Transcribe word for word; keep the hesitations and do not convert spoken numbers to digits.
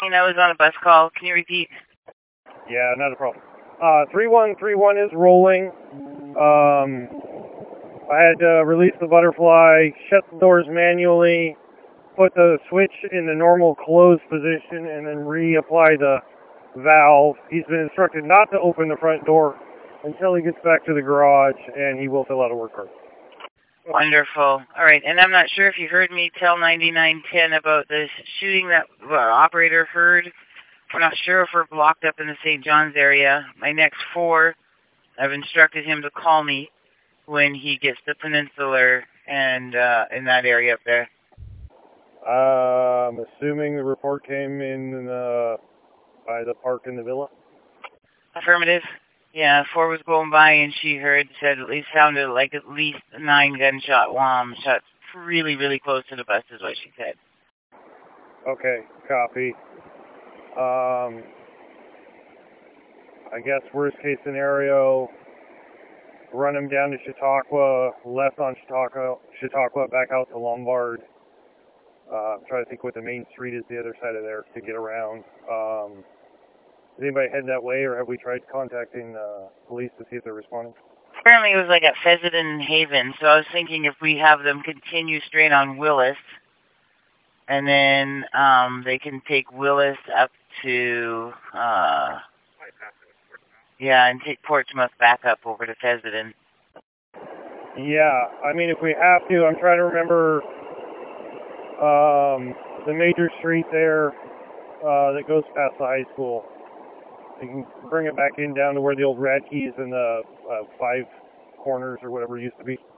I was on a bus call. Can you repeat? Yeah, not a problem. Uh, three one three one is rolling. Um, I had to release the butterfly, shut the doors manually, put the switch in the normal closed position, and then reapply the valve. He's been instructed not to open the front door until he gets back to the garage, and he will fill out a work order. Wonderful. All right, and I'm not sure if you heard me tell ninety-nine ten about this shooting that uh, operator heard. We're not sure if we're blocked up in the Saint John's area. My next four, I've instructed him to call me when he gets to Peninsular and uh, in that area up there. Uh, I'm assuming the report came in uh, by the park in the villa? Affirmative. Yeah, four was going by and she heard, said at least sounded like at least nine gunshot wham shots really, really close to the bus is what she said. Okay, copy. Um, I guess worst case scenario, run him down to Chautauqua, left on Chautauqua, Chautauqua back out to Lombard. Uh, try to think what the main street is the other side of there to get around. Um, is anybody heading that way, or have we tried contacting uh, police to see if they're responding? Apparently it was like at Pheasant and Haven, so I was thinking if we have them continue straight on Willis, and then um, they can take Willis up to, uh, yeah, and take Portsmouth back up over to Pheasant. Yeah, I mean, if we have to, I'm trying to remember um, the major street there uh, that goes past the high school. You can bring it back in down to where the old Radke's and the uh, Five Corners or whatever it used to be.